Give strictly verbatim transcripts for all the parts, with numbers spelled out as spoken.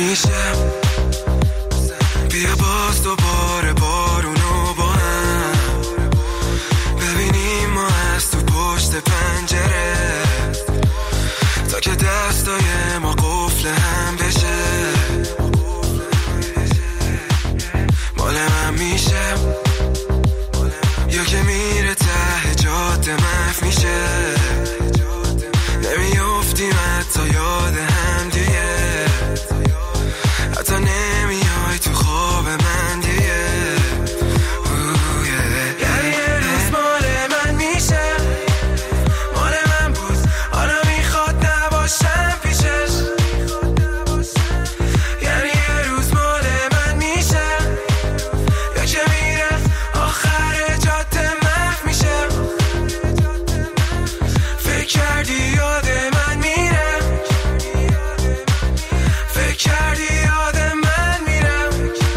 میشه بیا باز دوباره بارونو با هم ببینیم ما از تو پشت پنجره تا که دستای ما قفل هم بشه مال من میشه یا که میره ته جاده محو میشه نمیافتیم حتی یاد هم دیگه حتی نمیای تو خواب من دیگه یعنی یه روز مال من میشه مال من بود حالا میخواد نباشم پیشش یعنی یه روز مال من میشه یا که میره آخر جاده محو میشه فکر کردی یاد من میره فکر کردی یاد من میره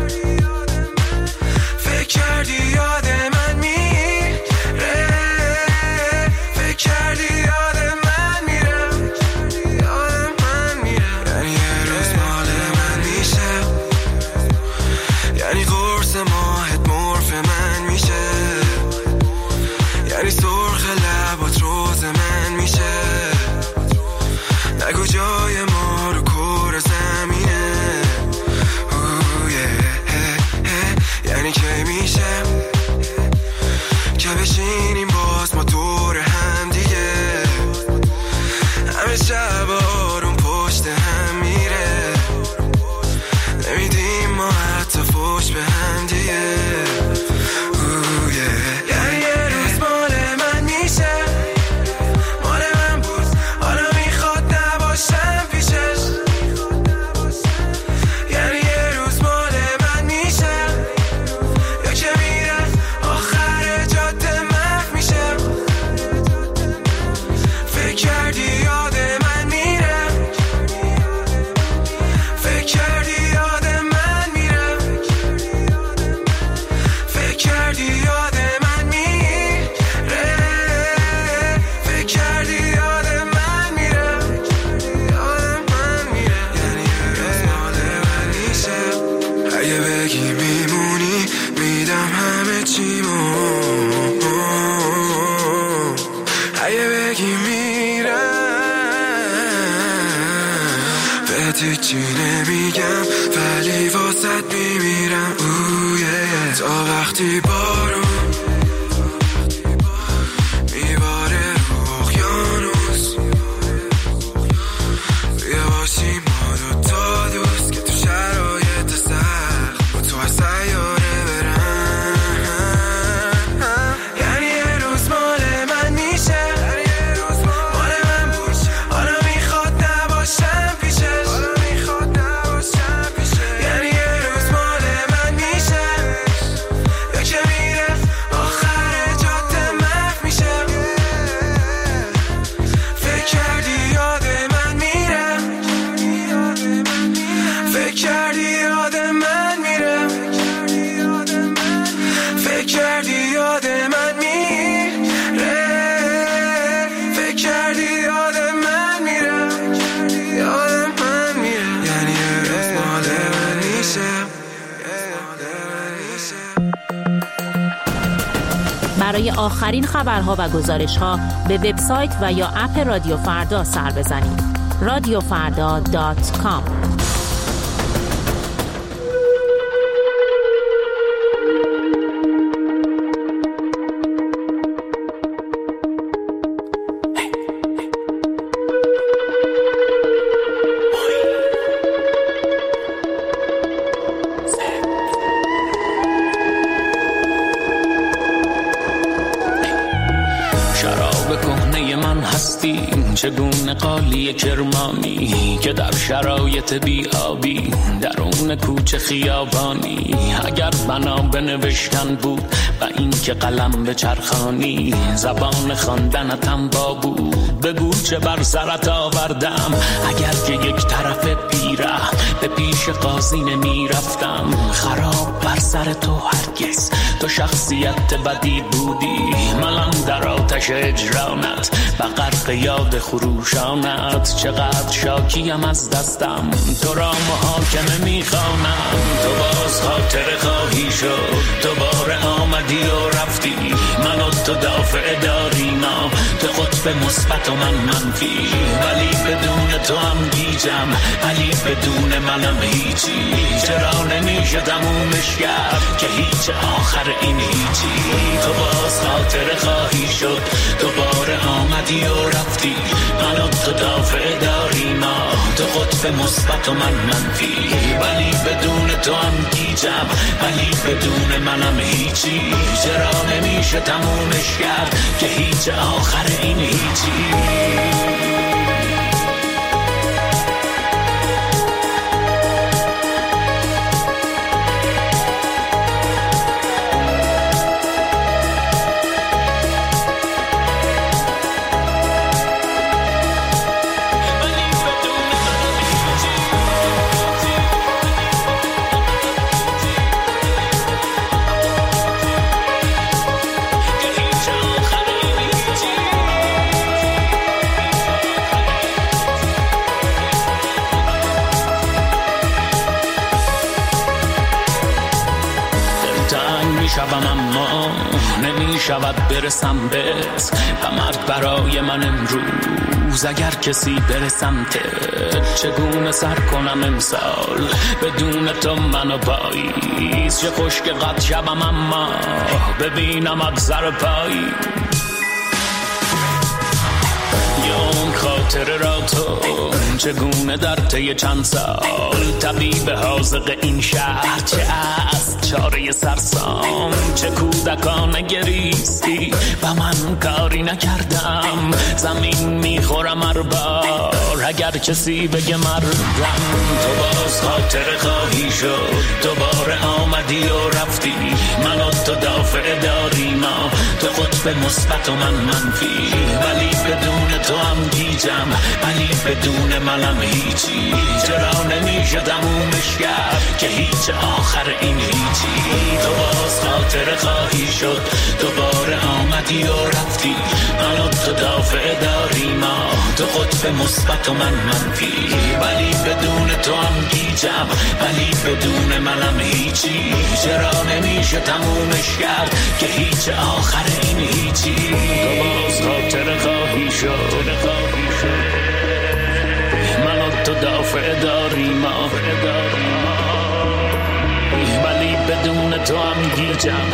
فکر کردی یاد من میره فکر کردی یاد من میره یاد من میره یعنی یه روز مال من میشه یعنی قرص ماهت مرف من میشه یعنی سرخ لبات روز من میشه نگو جای ما رو کور زمینه اوه یعنی که میشه که بشینیم باز ما دور هم دیگه همه شب آروم پشت هم میره نمیدیم ما حتی فوش به هم دیگه اوه یعنی یه روز مال من میشه مال من بود حالا میخواد نباشم پیشش یعنی یه روز مال من میشه یا که میره آخر جاده محو میشه فکر کردی یاد من میره فکر کردی یاد من میره فکر کردی یاد من میره فکر کردی یاد من میره یاد من میره یعنی یه روز مال من میشه اگه بگی میمونی میدم همه چیمو اگه بگی میرم بهت هیچی نمیگم ولی واسط میمیرم اوه تا وقتی بارون میباره رو اقیانوس بیا باشیم ما دوتا دوست که تو شرایط سخت با تو از سیاره برن یعنی یه روز مال من میشه مال من بود حالا میخواد نباشم پیشش یعنی یه روز مال من میشه یا که میره آخر جاده محو میشه فکر کردی یاد من میره فکر کردی یاد من میره فکر کردی یاد من میره فکر کردی یاد من میره یاد من میره یعنی یه روز مال من میشه برای آخرین خبرها و گزارش‌ها به وبسایت و یا اپ رادیو فردا سر بزنید. رادیو فردا دات کام شراب کهنه من هستی چگونه قالی کرمانی که در شرایط بیابی درون کوچه خیابانی اگر بنا بنوشتن بود و این که قلم به چرخانی زبان خواندنتم با بود بگو چه بر سرت آوردم اگر که یک طرف پیره به پیش قاضی نمی رفتم خراب بر سر تو هرگز تو شخصیت بدی بودی، منم در آتش اجرانت و غرق یاد خروشانت. چقدر شاکیم از دستم، تو را محاکمه میخوانم. تو باز خاطر خواهی شد، دوباره آمدی و رفتی، من و تو دافع داریم، تو قطب مثبت و من منفی. ولی بدون تو هم گیجم، ولی بدون منم هیچی. چرا نمیشه تمومش کرد که هیچ آخر این هیچی. تو باز خاطر خواهی شد، دوباره آمدی و رفتی، من و تو دافع داریم، تو قطب مثبت و من منفی. ولی بدون تو هم گیجم، ولی بدون منم هیچی. چرا نمیشه تمومش کرد که هیچ آخر این هیچی. اما نمیشود برسم بهت و مرگ برای من امروز. اگر کسی برسم ته چگونه سر کنم امسال بدون تو منو پاییز. چه خوش که قد شبم اما ببینم ابزر پاییز. اون خاطره را تو چگونه در طی چند سال طبیب حاذق این شهر چه از چاره سرسام چه کودکانه گریستی و من کاری نکردم. زمین میخورم هر بار اگر کسی بگه مردم. تو باز خاطره خواهی شد دوباره آمدی و رفتی. من و تو دافع داریم تو قطب مثبت و من منفی. ولی بدون تو هم گیجم ولی بدون منم هیچی. چرا نمیشه تمومش کرد که هیچ آخر این هیچی. تو باز خاطره خواهی شد دوباره آمدی و رفتی. من و تو دافع داریم تو قطب مثبت و من منفی. ولی بدون تو هم گیجم ولی بدون منم هیچی. چرا نمیشه تمومش کرد که هیچ آخر این هیچی. تو باز خاطره خواهی شد من و تو دافع داریم ولی بدون تو هم گیجم.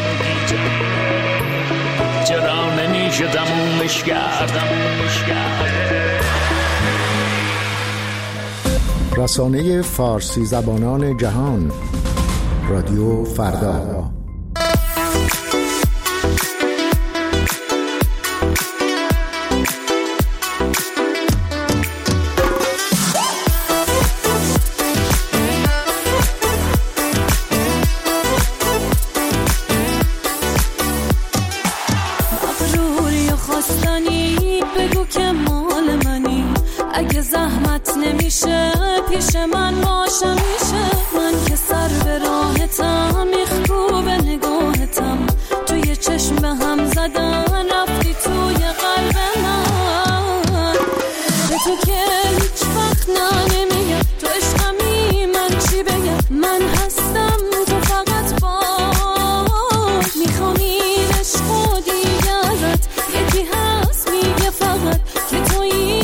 چرا نمیشه تمومش کرد. رسانه فارسی زبانان جهان رادیو فردا. پیش من باشه میشه من که سر به راهتم میخکوب نگاهتم توی چشم به هم زدن رفتی توی قلب من به تو که هیچ وقت نه نمیگم تو عشقمی من چی بگم من هستم تو فقط با میخوام این عشق و دیگه ازت یکی هست میگه فقط که توی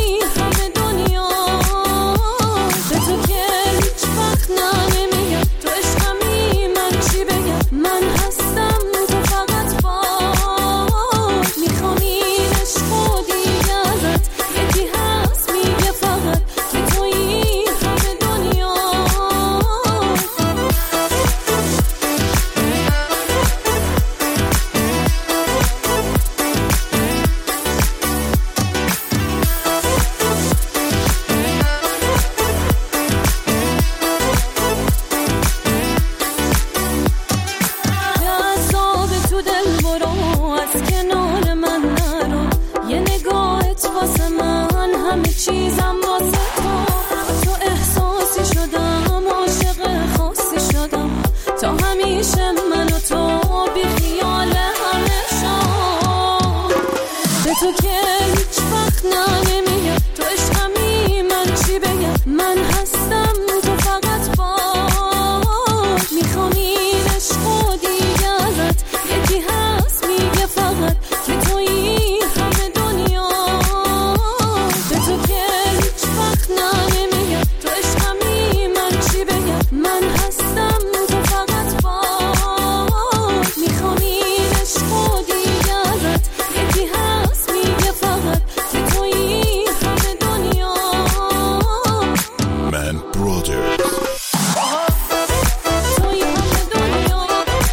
توی تو که هیچ وقت نه نمیگم تو عشقمی من چی بگم من هستم تو فقط باش میخوامین عشق و دیگه ازت یکی هست میگه فقط که تویی همه دنیا به تو که هیچ وقت نه نمیگم تو عشقمی من چی بگم من هستم تو فقط باش میخوامین عشق و دیگه ازت یکی هست میگه فقط که تویی همه دنیا من برادر تویی همه دنیا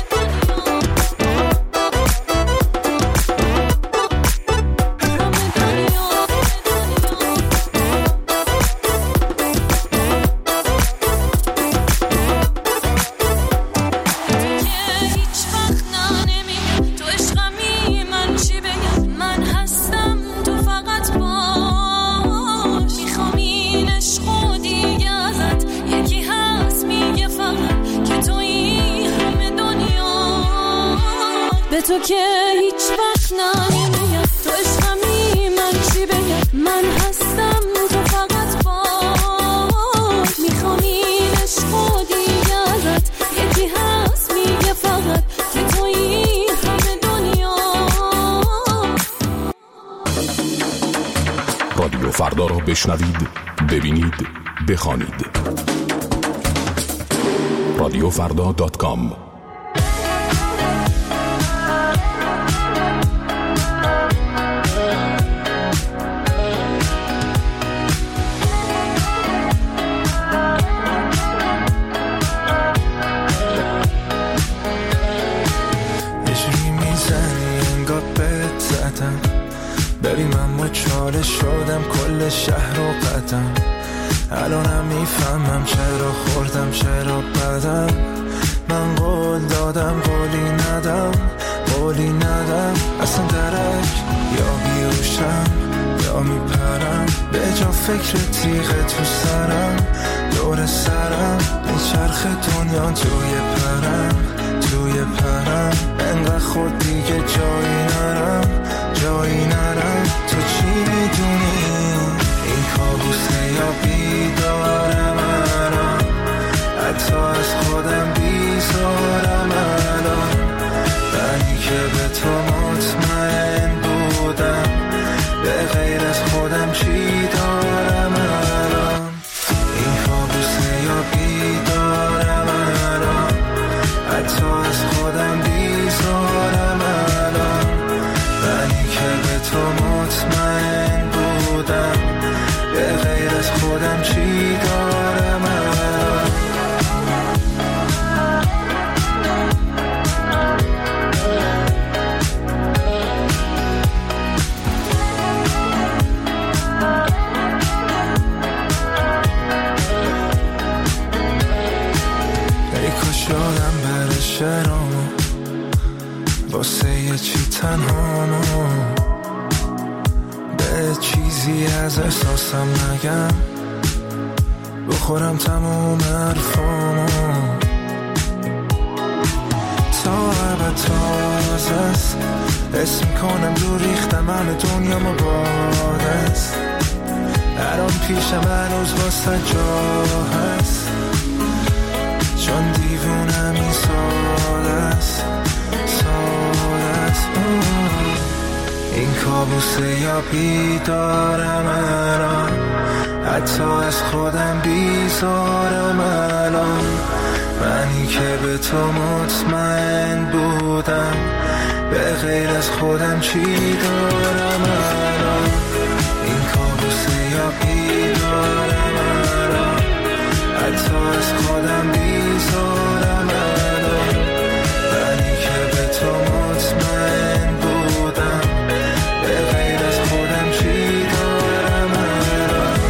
هیچ وقت نه نمیگم تو عشقمی من چی بگم من هستم تو فقط باش میخوام این عشق و دیگه ازت یکی هست میگه فقط که تویی همه دنیا به تو که هیچ وقت نه نمیگم تو عشقمی من چی بگم من هستم تو فقط باش میخوام این عشق و دیگه ازت یکی هست میگه فقط که تویی همه دنیا رادیو فردا را بشنوید، ببینید، بخوانید. رادیو فردا دات کام. یجوری میزنی انگار بهت زدم ببین من مچاله شدم کل شهر رو قدم الانم میفهمم چرا خوردم چرا بدم من قول دادم قولی ندم قولی ندم اصلا درک یا بیوشم یا میپرم به جا فکر تیغه تو سرم دور سرم چرخ دنیا توی پرم توی پرم انقدر خود دیگه جایی نرم جایی نرم تو چی میدونی این کابوسه یا بیدارم الان حتی از خودم بیزارم الان بنی که به تو مطمئن بودم به غیر از خودم چی دارم الان این کابوسه یا بیدارم الان حتی از خودم بیزارم الان بنی که به تو مطمئن بودم به غیر از خودم چی دارم الان ای کاش یادم بره شرامو واسه یه چی تنهامو به چیزی از احساسم نگم بخورم تموم حرفامو تا ابد تازه است اسم میکنم دور ریختم همه دنیا مباد است الان پیشم هنوز واسه جا هست چون دیوونم این ساده است ساده است این کابوسه یا بیدارم الان حتی از خودم بیزارم الان منی که به تو مطمئن بودم به غیر از خودم چی دارم الان این کابوسه یا بیدارم الان حتی از خودم بیزارم الان منی که به تو مطمئن بودم به غیر از خودم چی دارم الان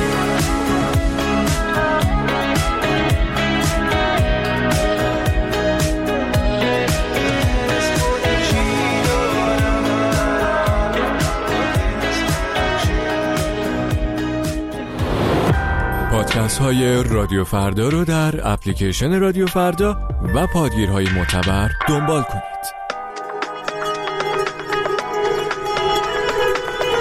پادکست های رادیو فردا رو در اپلیکیشن رادیو فردا و پادگیرهای معتبر دنبال کنید.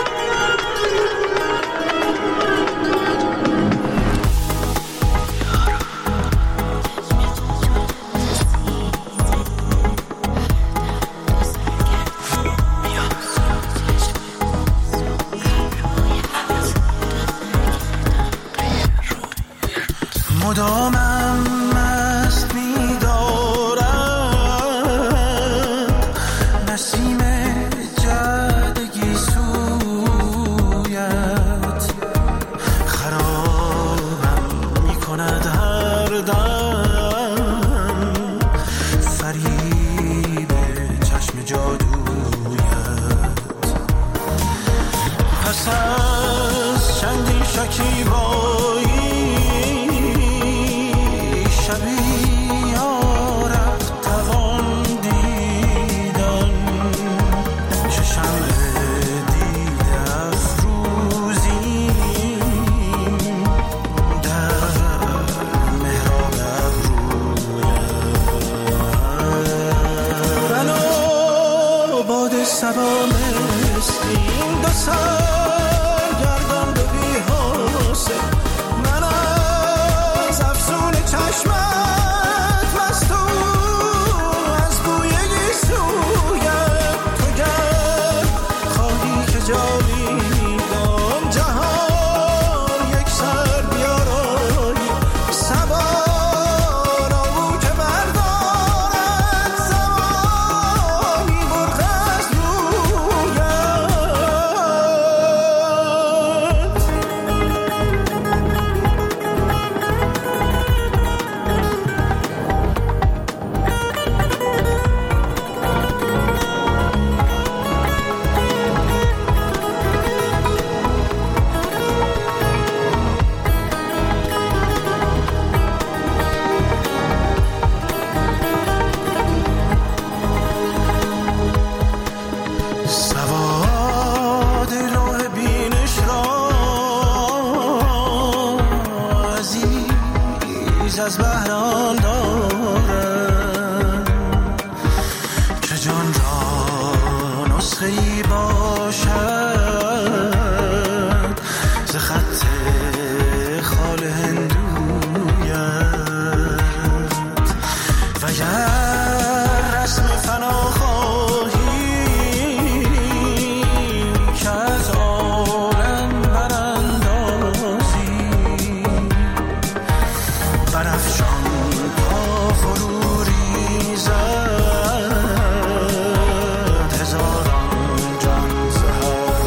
سبا مسکین دو سر گردان دو بی حاصل من از افسون چشمت مستون از بوی گیسویت تو گر خواهی که جاویدان جهان یک سر بیارایی سبا از بهران دارم که جان را نسخه‌ای باشد ز خط خال هندویت و گر رسم فنا خواهی که از عالم براندازی برافشان تا فرو ریزد هزاران جان زهر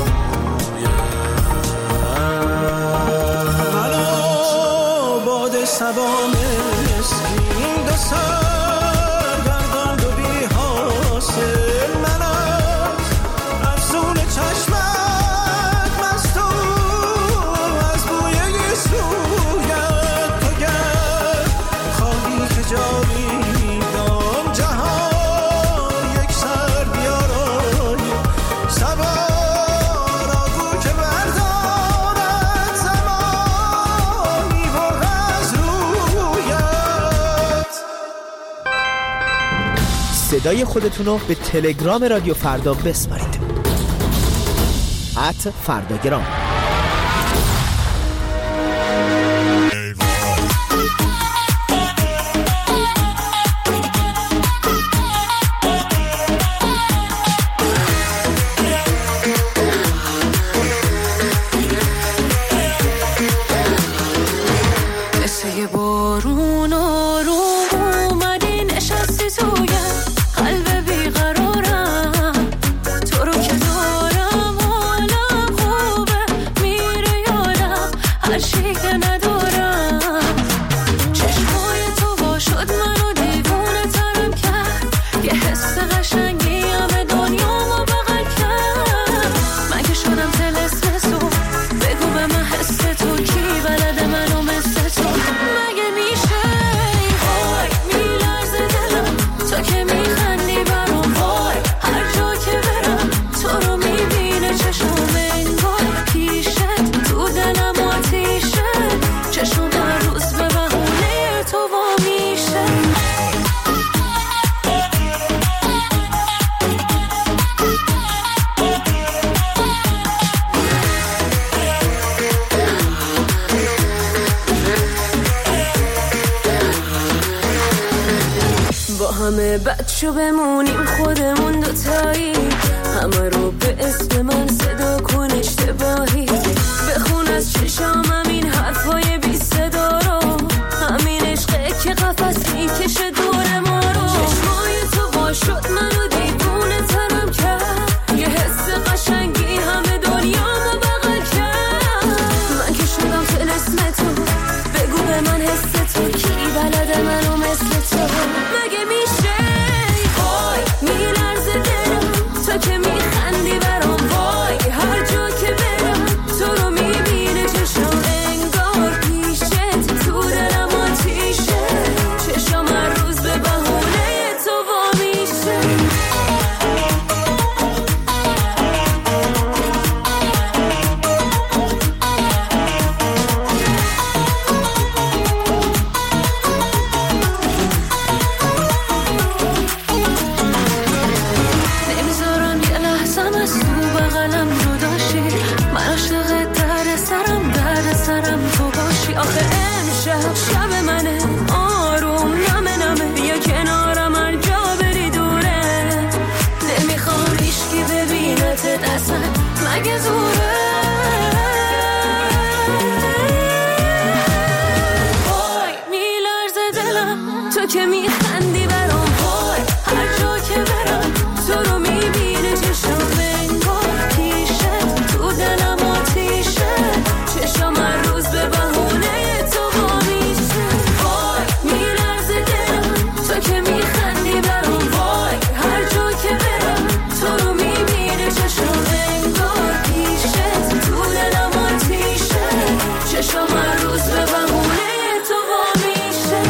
منو باد سبا مسکین دو سر گردان دو بی حاصل من از افسون چشمت مستون از بوی گیسویت تو گر که جاویدان جهان یک سر بیارایی سبا را گو که بردارد زمانی برد از رویت. صدای خودتونو به تلگرام رادیو فردا بسپارید ات فرداگرام. همه بچو بمونیم خودمون دوتایی همه رو به اسم من صدا کن اشتباهی بخون از چشامم این حرفای بی صدا رو همین عشقه که قفس میکشه دور ما رو چشمای تو با شد منو دیوونه ترم کرد یه حس قشنگی همه دنیامو بغل کرد من که شدم طلسم تو بگو به من حس تو کی بلده منو مثل تو مگه میشه وای میلرزه اگه زوره. وای میلرزه دلم تو که میخندی برام، وای هر جا که برم تو رو میبینه چشم انگار پیشه، تو دلم آتیشه، چشم هر روز به بهونه تو وا میشه. وای میلرزه دلم تو که میخندی برام، وای هر جا که برم تو رو میبینه چشم انگار پیشه، تو دلم آتیشه، چشم هر روز به بهونه تو وا میشه.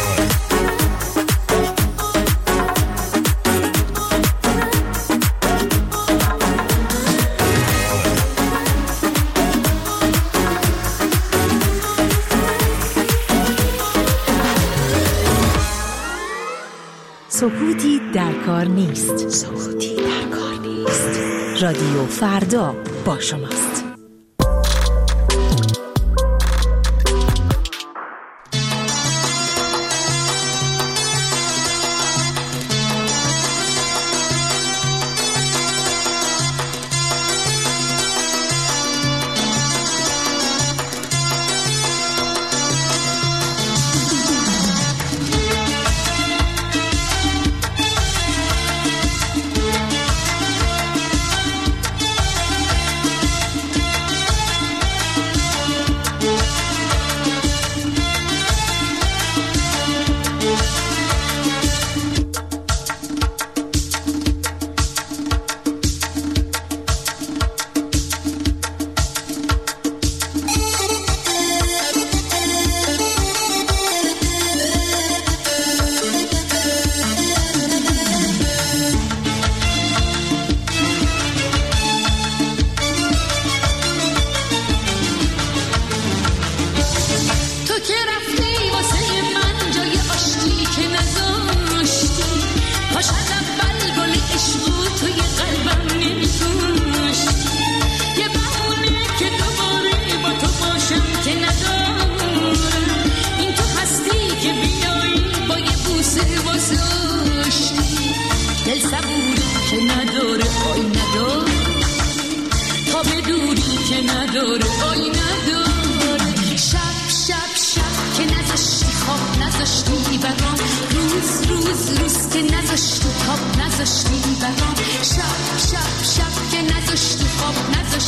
سکوتی در کار نیست. سکوتی در کار نیست. رادیو فردا با شماست.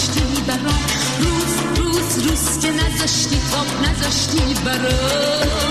روز روز روز که نذاشتی خواب نذاشتی برام.